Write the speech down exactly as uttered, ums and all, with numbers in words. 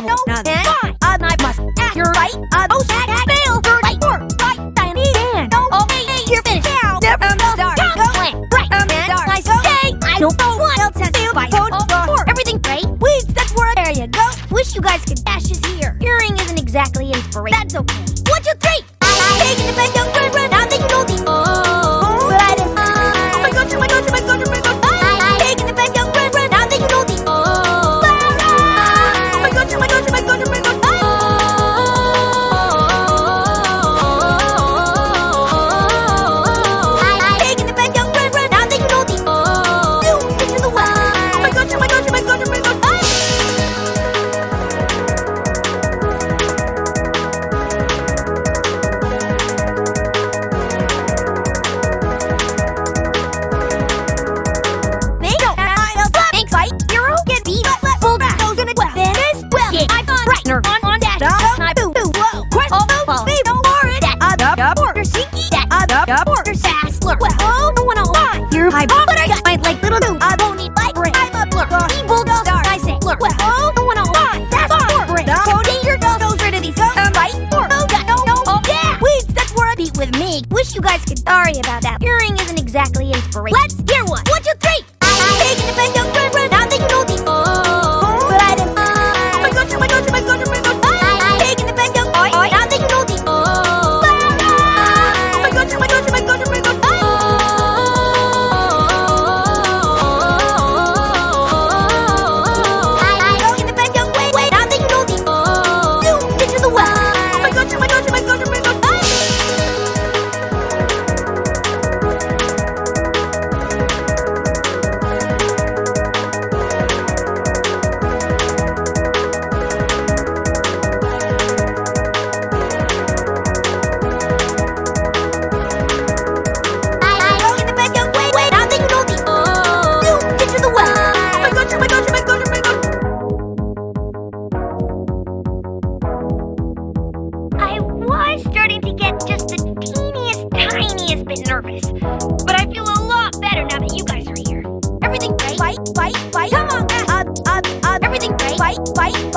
double. No, Now and fine. uh, I must act. You're right. Uh, oh, that, that failed. You're right. Four, right. I need and no. Okay, you're finished now. Never um, sorry. Go. Plan. Right. Um, and sorry. Nice. Okay. I don't know what else has to by code. Oh, four. Everything great. Weeds. That's where. There you go. Wish you guys could dash is here. Hearing isn't exactly inspiration. That's okay. One, two, three. I'm taking the bed. Young run, run. Now that you know the. Oh. But I didn't. Oh my gosh. Oh my gosh. Oh my gosh. Oh my gosh. I'm taking the bed. Young run, run. Now that you know the. Oh. Oh my gosh. Oh my gosh. Oh my gosh. Oh my gosh. You're high, but I got my like little do. I don't need light brain. I'm a blur. He bulldogs are. I say blur. Well, oh, no one on fine. That's four. Brain. So danger goes goes rid of these. Um, right. Four. Oh, got no, no. Oh, yeah. Weeds. That's where I beat with me. Wish you guys could. Sorry about that. Hearing isn't exactly inspiration. Let's hear one. One, two, three. I'm taking the bed. Young run, run. Now that you know the. Oh, but I didn't. Oh my gosh. Oh my gosh. Oh my gosh. Oh my gosh. I'm taking the bed. Young. Oh, now that you know the. Oh. Oh my gosh. Oh my gosh. Oh my gosh. Oh my gosh. Nervous, but I feel a lot better now that you guys are here. Everything right? Fight, fight, fight. Come on, uh, uh, uh, everything right? Fight, fight.